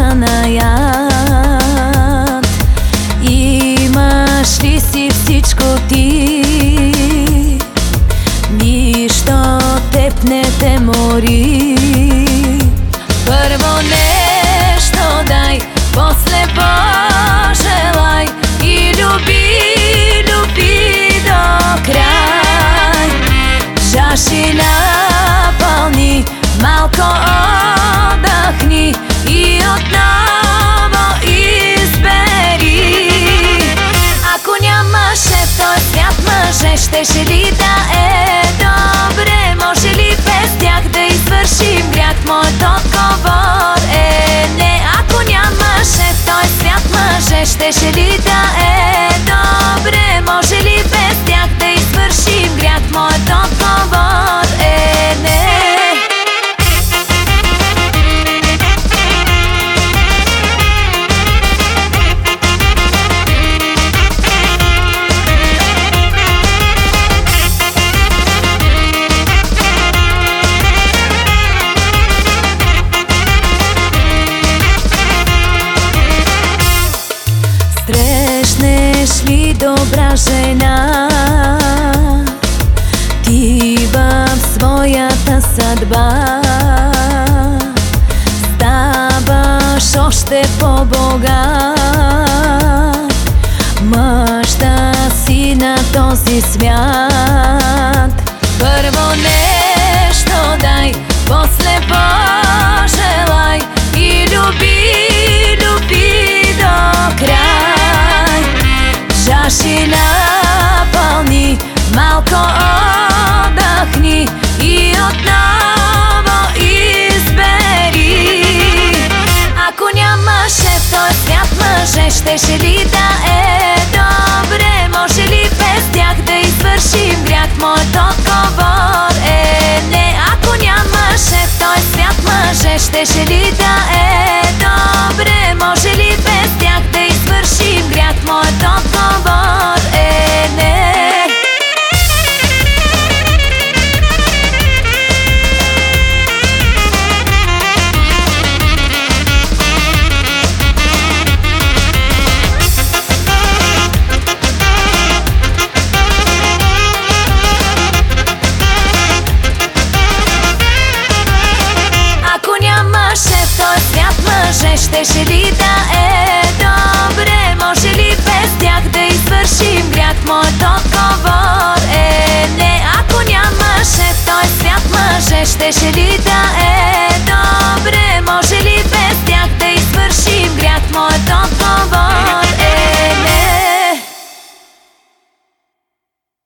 занаят. Имаш ли си всичко ти? Нищо теб не те мори. Първо нещо дай, после пожелай и люби, люби до край. Чаши напълни, малко отдъхни и отново избери. Ако нямаше в този свят мъже, щеше ли да е добре? Може ли без тях да извършим грях? Моят отговор е не. Ако нямаше в този свят мъже, щеше ли да е добре? Може ли без тях да извършим грях? Моят отговор е не. Срещнеш ли добра жена, ти в своята съдба ставаш още по-богат. Мъж да си на този свят. Първо нещо дай, после пожелай и люби, люби до край. Чаши напълни, малко отдъхни и отново избери. Ако нямаше в този свят мъже, щеше ли да е добре? Може ли без тях да извършим грях? Моят отговор е не. Ако нямаше в този свят мъже, щеше ли да е